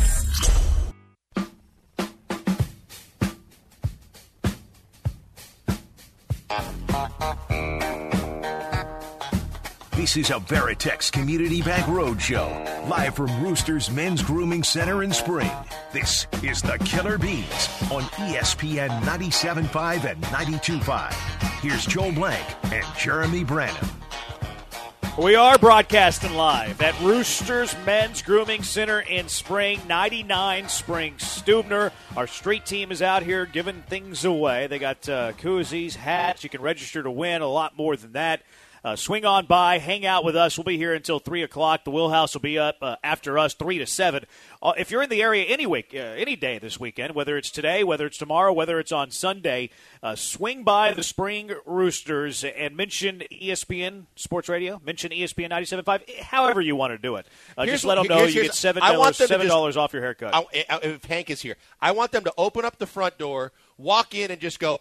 This is a Veritex Community Bank Roadshow, live from Roosters Men's Grooming Center in Spring. This is the Killer Bees on ESPN 97.5 and 92.5. Here's Joel Blank and Jeremy Branham. We are broadcasting live at Roosters Men's Grooming Center in Spring, 99 Spring Stubner. Our street team is out here giving things away. They got koozies, hats. You can register to win, a lot more than that. Swing on by, hang out with us. We'll be here until 3 o'clock. The Wheelhouse will be up after us, 3 to 7. If you're in the area any day this weekend, whether it's today, whether it's tomorrow, whether it's on Sunday, swing by the Spring Roosters and mention ESPN Sports Radio, mention ESPN 97.5, however you want to do it. Just let them know you get $7 off your haircut. If Hank is here, I want them to open up the front door, walk in, and just go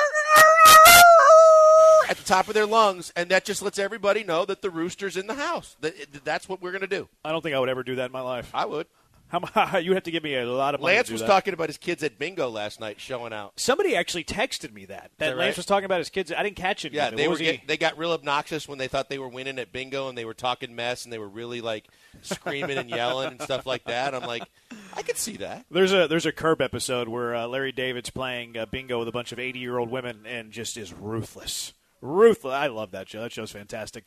at the top of their lungs, and that just lets everybody know that the Rooster's in the house. That's what we're going to do. I don't think I would ever do that in my life. I would. You have to give me a lot of money. Lance to do was that. talking about his kids at bingo last night showing out. Somebody actually texted me that right? Lance was talking about his kids. I didn't catch it. Yeah, they got real obnoxious when they thought they were winning at bingo, and they were talking mess, and they were really like screaming and yelling and stuff like that. I'm like, I could see that. There's a Curb episode where Larry David's playing bingo with a bunch of 80-year-old women and just is ruthless. I love that show. That show's fantastic.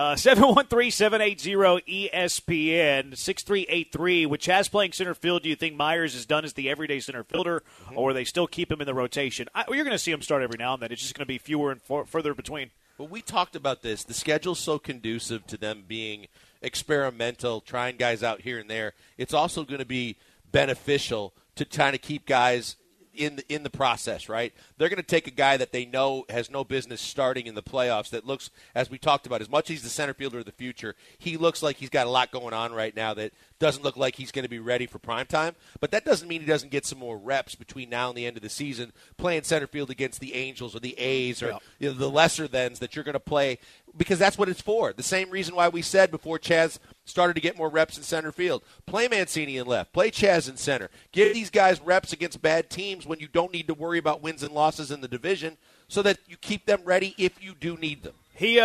713-780-ESPN 6383. With Chaz playing center field, do you think Myers is done as the everyday center fielder, or will they still keep him in the rotation? You're going to see him start every now and then. It's just going to be fewer and further between. Well, we talked about this. The schedule's so conducive to them being experimental, trying guys out here and there. It's also going to be beneficial to kind of keep guys in the process, right? They're going to take a guy that they know has no business starting in the playoffs that looks, as we talked about, as much as he's the center fielder of the future, he looks like he's got a lot going on right now that doesn't look like he's going to be ready for prime time. But that doesn't mean he doesn't get some more reps between now and the end of the season playing center field against the Angels or the A's or the lesser thans that you're going to play, because that's what it's for. The same reason why we said before Chaz started to get more reps in center field. Play Mancini in left. Play Chaz in center. Give these guys reps against bad teams when you don't need to worry about wins and losses in the division so that you keep them ready if you do need them.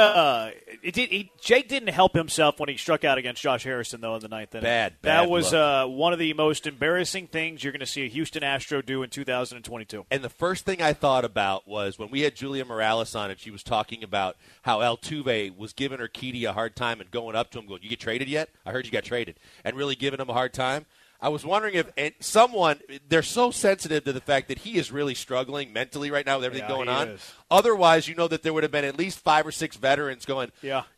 Jake didn't help himself when he struck out against Josh Harrison, though, in the ninth inning. Bad That was luck. One of the most embarrassing things you're going to see a Houston Astro do in 2022. And the first thing I thought about was when we had Julia Morales on and she was talking about how Altuve was giving Urquidy a hard time and going up to him going, "You get traded yet? I heard you got traded." And really giving him a hard time. I was wondering if they're so sensitive to the fact that he is really struggling mentally right now with everything going on. Is. Otherwise, you know that there would have been at least 5 or 6 veterans going,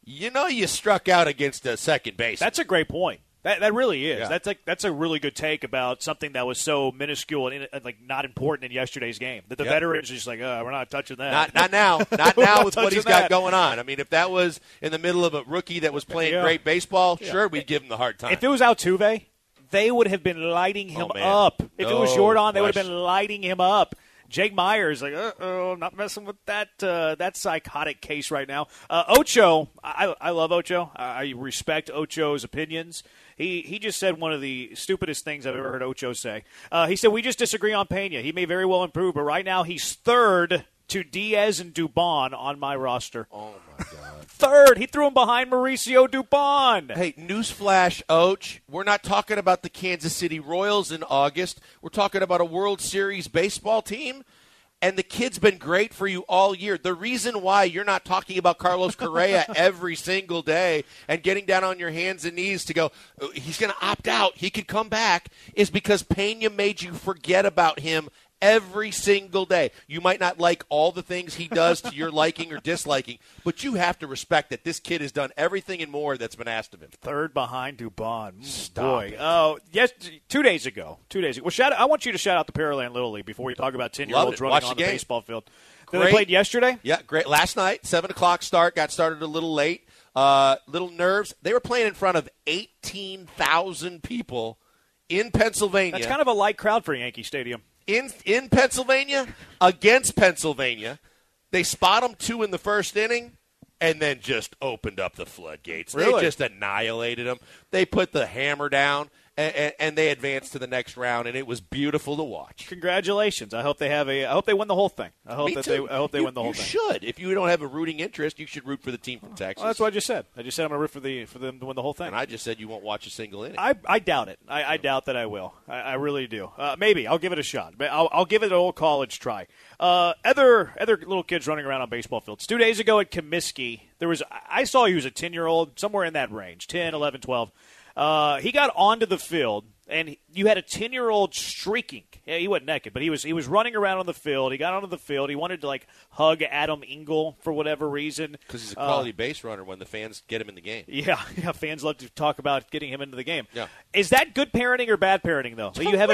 you struck out against a second base. That's a great point. That really is. Yeah. That's a really good take about something that was so minuscule and not important in yesterday's game. That the veterans are just like, we're not touching that. Not now. Not now with what he's got that. going on. I mean, if that was in the middle of a rookie that was playing great baseball, sure, we'd give him the hard time. If it was Altuve, they would have been lighting him up. If it was Jordan, they would have been lighting him up. Jake Myers, like, not messing with that psychotic case right now. Ocho, I love Ocho. I respect Ocho's opinions. He just said one of the stupidest things I've ever heard Ocho say. He said, we just disagree on Pena. He may very well improve, but right now he's third to Diaz and Dubon on my roster. Oh, my God. Third. He threw him behind Mauricio Dubon. Hey, newsflash, Och. We're not talking about the Kansas City Royals in August. We're talking about a World Series baseball team, and the kid's been great for you all year. The reason why you're not talking about Carlos Correa every single day and getting down on your hands and knees to go, he's going to opt out, he could come back, is because Pena made you forget about him every single day. You might not like all the things he does to your liking or disliking, but you have to respect that this kid has done everything and more that's been asked of him. Third behind Dubon. Stop it. Oh, yes, 2 days ago. Well, I want you to shout out the Pearland Little League before we talk about 10-year-olds running on the baseball field. They played yesterday? Yeah, great. Last night, 7 o'clock start. Got started a little late. Little nerves. They were playing in front of 18,000 people in Pennsylvania. That's kind of a light crowd for Yankee Stadium. In Pennsylvania, against Pennsylvania. They spot them 2 in the first inning and then just opened up the floodgates. Really? They just annihilated them. They put the hammer down. and they advanced to the next round, and it was beautiful to watch. Congratulations! I hope they win the whole thing. I hope they win the whole thing. You should. If you don't have a rooting interest, you should root for the team from Texas. Well, that's what I just said. I just said I'm going to root for them to win the whole thing. And I just said you won't watch a single inning. I doubt it. I doubt that I will. I really do. Maybe I'll give it a shot. I'll give it an old college try. Other little kids running around on baseball fields. 2 days ago at Comiskey, I saw he was a 10-year-old, somewhere in that range, 10, 11, 12. He got onto the field, and you had a 10-year-old streaking. Yeah, he wasn't naked, but he was running around on the field. He got onto the field. He wanted to hug Adam Engel for whatever reason. Because he's a quality base runner when the fans get him in the game. Yeah, fans love to talk about getting him into the game. Yeah. Is that good parenting or bad parenting, though? You have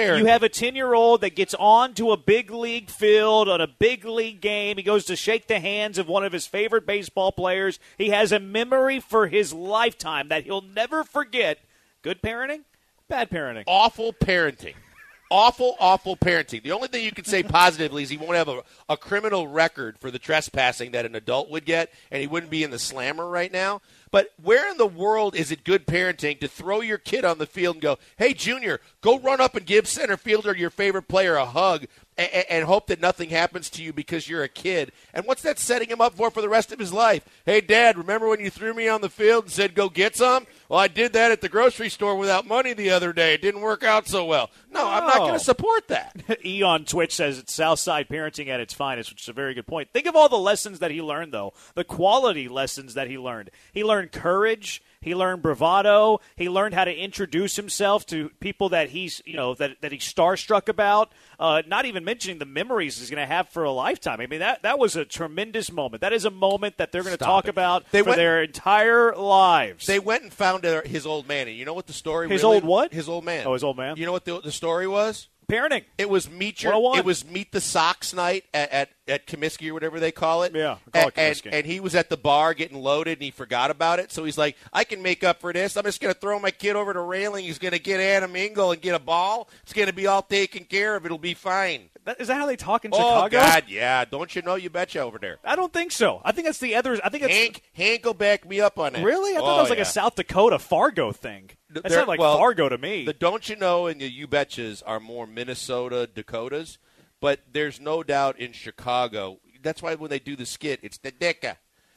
a 10-year-old that gets onto a big league field on a big league game. He goes to shake the hands of one of his favorite baseball players. He has a memory for his lifetime that he'll never forget. Good parenting? Bad parenting? Awful parenting. Awful parenting. The only thing you can say positively is he won't have a criminal record for the trespassing that an adult would get, and he wouldn't be in the slammer right now. But where in the world is it good parenting to throw your kid on the field and go, hey, Junior, go run up and give center fielder, your favorite player, a hug and hope that nothing happens to you because you're a kid? And what's that setting him up for the rest of his life? Hey, Dad, remember when you threw me on the field and said go get some? Well, I did that at the grocery store without money the other day. It didn't work out so well. No, I'm not going to support that. E on Twitch says it's Southside parenting at its finest, which is a very good point. Think of all the lessons that he learned, though, the quality lessons that he learned. He learned courage. He learned bravado. He learned how to introduce himself to people that he's, that he's starstruck about. Not even mentioning the memories he's going to have for a lifetime. I mean, that was a tremendous moment. That is a moment that they're going to talk about their entire lives. They went and found his old man. And you know what the story was? His old what? His old man. Oh, his old man. You know what the story was? Parenting. It was meet the Sox night at Comiskey or whatever they call it. Yeah, call it Comiskey. And he was at the bar getting loaded, and he forgot about it. So he's like, I can make up for this. I'm just going to throw my kid over the railing. He's going to get Adam Engel and get a ball. It's going to be all taken care of. It'll be fine. Is that how they talk in Chicago? Oh, God, yeah. Don't you know? You betcha over there. I don't think so. I think that's the others. I think it's Hank will back me up on that. Really? I thought that was like a South Dakota Fargo thing. That sounded like Fargo to me. The don't you know and the you betchas are more Minnesota Dakotas, but there's no doubt in Chicago. That's why when they do the skit, it's the Dicka.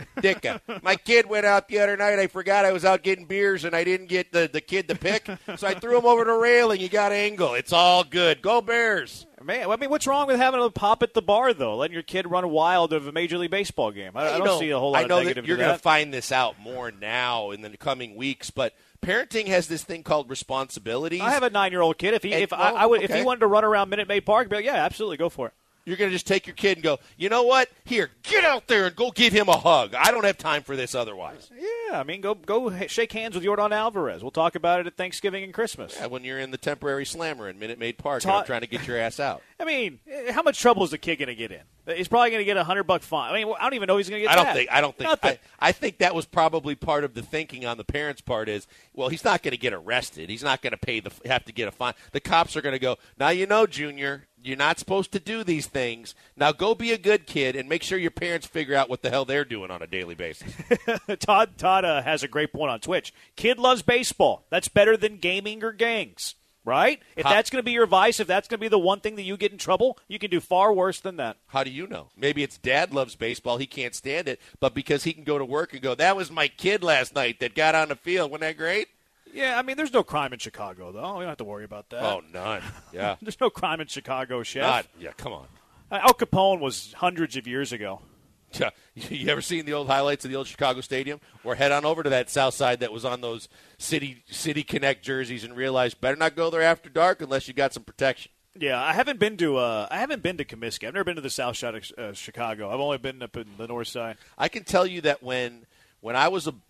My kid went out the other night. I forgot I was out getting beers, and I didn't get the kid to pick, so I threw him over the railing. He got Engel. It's all good. Go Bears. Man, I mean, what's wrong with having a pop at the bar, though? Letting your kid run wild of a Major League Baseball game. I don't see a whole lot of negative to that. I know you're going to find this out more now in the coming weeks, but parenting has this thing called responsibilities. I have a 9-year-old kid. If he wanted to run around Minute Maid Park, I'd be like, yeah, absolutely, go for it. You're going to just take your kid and go, you know what? Here, get out there and go give him a hug. I don't have time for this otherwise. Yeah, I mean, go shake hands with Yordan Alvarez. We'll talk about it at Thanksgiving and Christmas. Yeah, when you're in the temporary slammer in Minute Maid Park and I'm trying to get your ass out. I mean, how much trouble is the kid going to get in? He's probably going to get $100 fine. I mean, I don't even know he's going to get I don't think. I think that was probably part of the thinking on the parents' part is, well, he's not going to get arrested. He's not going to have to get a fine. The cops are going to go, now you know, Junior, you're not supposed to do these things. Now go be a good kid and make sure your parents figure out what the hell they're doing on a daily basis. Todd has a great point on Twitch. Kid loves baseball. That's better than gaming or gangs, right? If that's going to be your vice, if that's going to be the one thing that you get in trouble, you can do far worse than that. How do you know? Maybe it's dad loves baseball. He can't stand it. But because he can go to work and go, that was my kid last night that got on the field. Wasn't that great? Yeah, I mean, there's no crime in Chicago, though. We don't have to worry about that. Oh, none. Yeah. There's no crime in Chicago, Chef. Yeah, come on. Al Capone was hundreds of years ago. Yeah. You ever seen the old highlights of the old Chicago Stadium? Or head on over to that south side that was on those City Connect jerseys and realize better not go there after dark unless you got some protection. Yeah, I haven't been to Comiskey. I've never been to the south side of Chicago. I've only been up in the north side. I can tell you that when I was a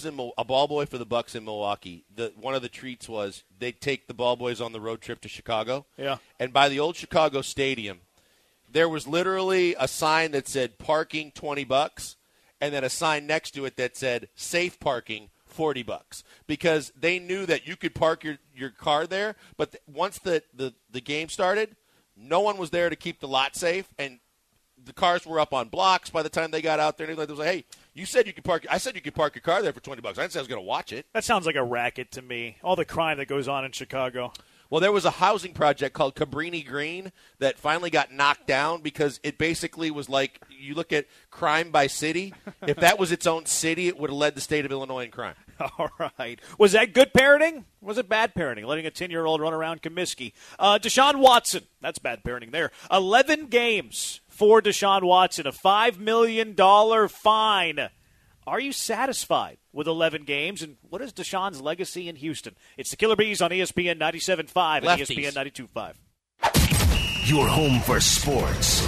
ball boy for the Bucks in Milwaukee, one of the treats was they'd take the ball boys on the road trip to Chicago. Yeah. And by the old Chicago Stadium, there was literally a sign that said parking $20 and then a sign next to it that said safe parking $40 because they knew that you could park your car there, but once the game started, no one was there to keep the lot safe, and the cars were up on blocks by the time they got out there. And they was like, hey, you said you could park. I said you could park your car there for $20. I didn't say I was going to watch it. That sounds like a racket to me. All the crime that goes on in Chicago. Well, there was a housing project called Cabrini Green that finally got knocked down because it basically was like, you look at crime by city. If that was its own city, it would have led the state of Illinois in crime. All right. Was that good parenting? Was it bad parenting, letting a 10-year-old run around Comiskey? Deshaun Watson, that's bad parenting there. 11 games for Deshaun Watson, a $5 million fine. Are you satisfied with 11 games, and what is Deshaun's legacy in Houston? It's the Killer Bees on ESPN 97.5 and ESPN 92.5. Your home for sports.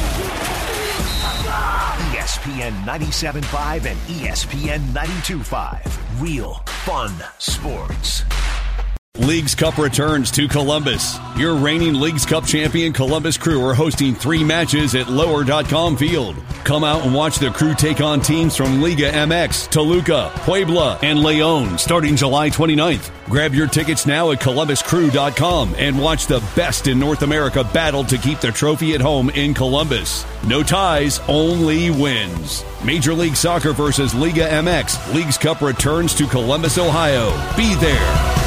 ESPN 97.5 and ESPN 92.5. Real fun sports. Leagues Cup returns to Columbus. Your reigning Leagues Cup champion Columbus Crew are hosting 3 matches at Lower.com Field. Come out and watch the Crew take on teams from Liga MX, Toluca, Puebla, and León starting July 29th. Grab your tickets now at ColumbusCrew.com and watch the best in North America battle to keep the trophy at home in Columbus. No ties, only wins. Major League Soccer versus Liga MX. Leagues Cup returns to Columbus, Ohio. Be there.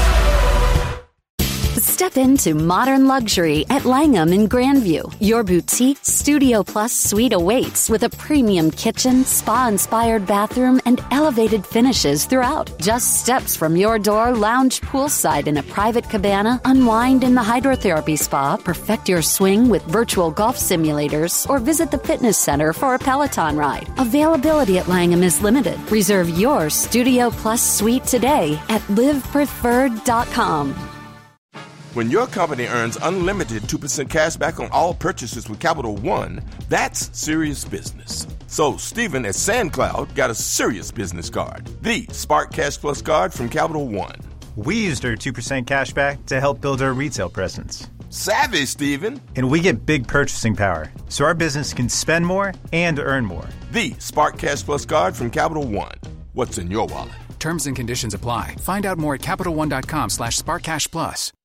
Step into modern luxury at Langham in Grandview. Your boutique Studio Plus suite awaits with a premium kitchen, spa-inspired bathroom, and elevated finishes throughout. Just steps from your door, lounge poolside in a private cabana, unwind in the hydrotherapy spa, perfect your swing with virtual golf simulators, or visit the fitness center for a Peloton ride. Availability at Langham is limited. Reserve your Studio Plus suite today at livepreferred.com. When your company earns unlimited 2% cash back on all purchases with Capital One, that's serious business. So Stephen at SandCloud got a serious business card, the Spark Cash Plus card from Capital One. We used our 2% cash back to help build our retail presence. Savvy, Stephen. And we get big purchasing power, so our business can spend more and earn more. The Spark Cash Plus card from Capital One. What's in your wallet? Terms and conditions apply. Find out more at CapitalOne.com/SparkCashPlus.